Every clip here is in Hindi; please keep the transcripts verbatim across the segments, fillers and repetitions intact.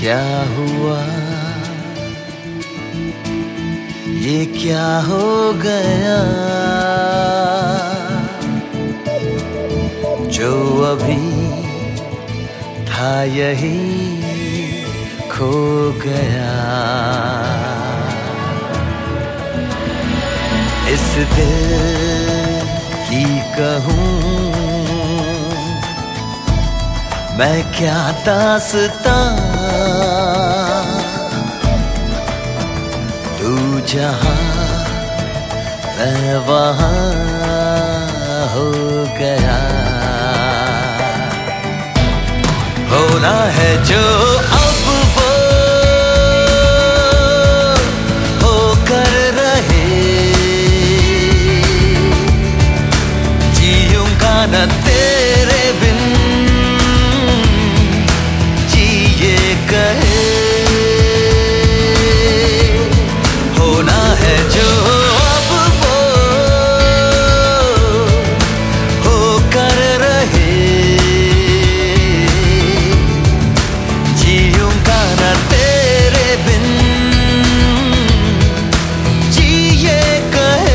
क्या हुआ, ये क्या हो गया, जो अभी था यही खो गया। इस दिल की कहूँ मैं क्या दास्तां, तू जहाँ मैं वहाँ हो गया। होना है जो अब वो होकर रहे, जीऊंगा न तेरे बिन, जिए कहे। होना है जो अब वो होकर रहे, जीऊंगा न तेरे बिन, जिए कहे।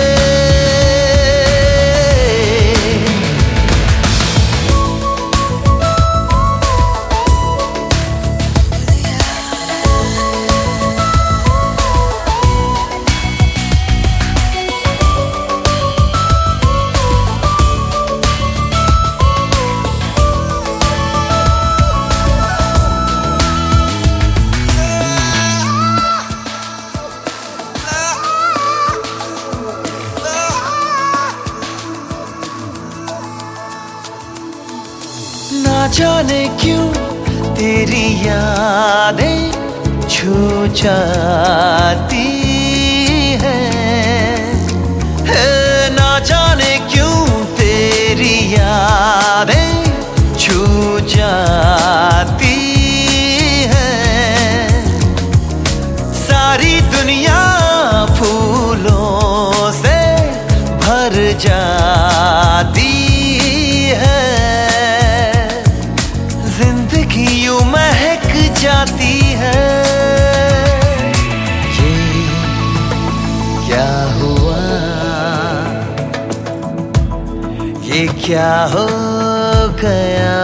ना जाने क्यों तेरी यादें छू जाती हैं, ना जाने क्यों तेरी यादें छू जाती हैं। सारी दुनिया फूलों से भर जाती है, जिंदगी यूं महक जाती है। ये क्या हुआ, ये क्या हो गया,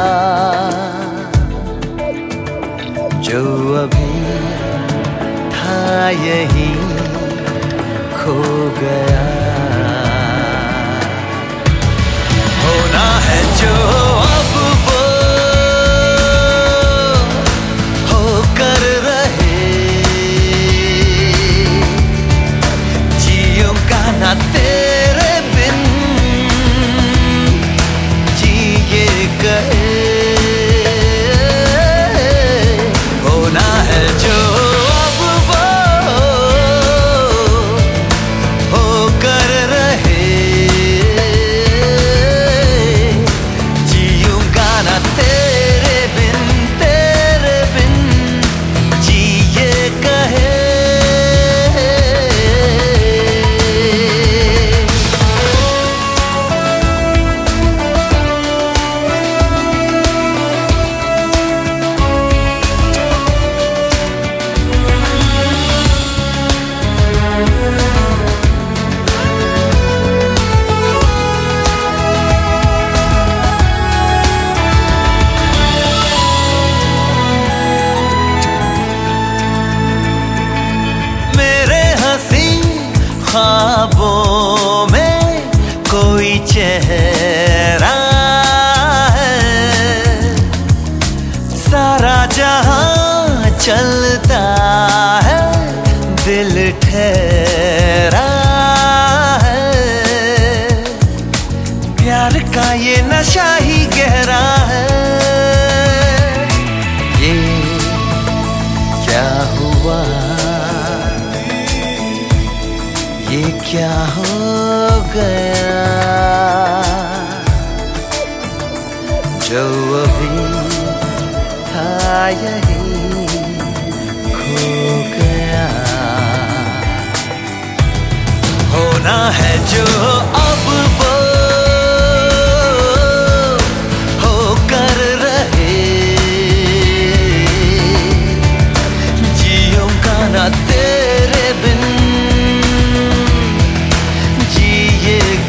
जो अभी था यही खो गया। होना है जो अब वो होकर रहे, जीऊंगा ना तेरे बिन, जिए कहे। होना है जो अब वो होकर रहे, जीऊंगा ना तेरे बिन, तेरे बिन, जिए कहे। ख्वाबों में कोई चेहरा है, सारा जहां चलता है, दिल ठहरा है। प्यार का ये नशा ही गहरा है। ये क्या हुआ, ये क्या हो गया, जो अभी था यही खो गया।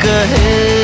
रहे।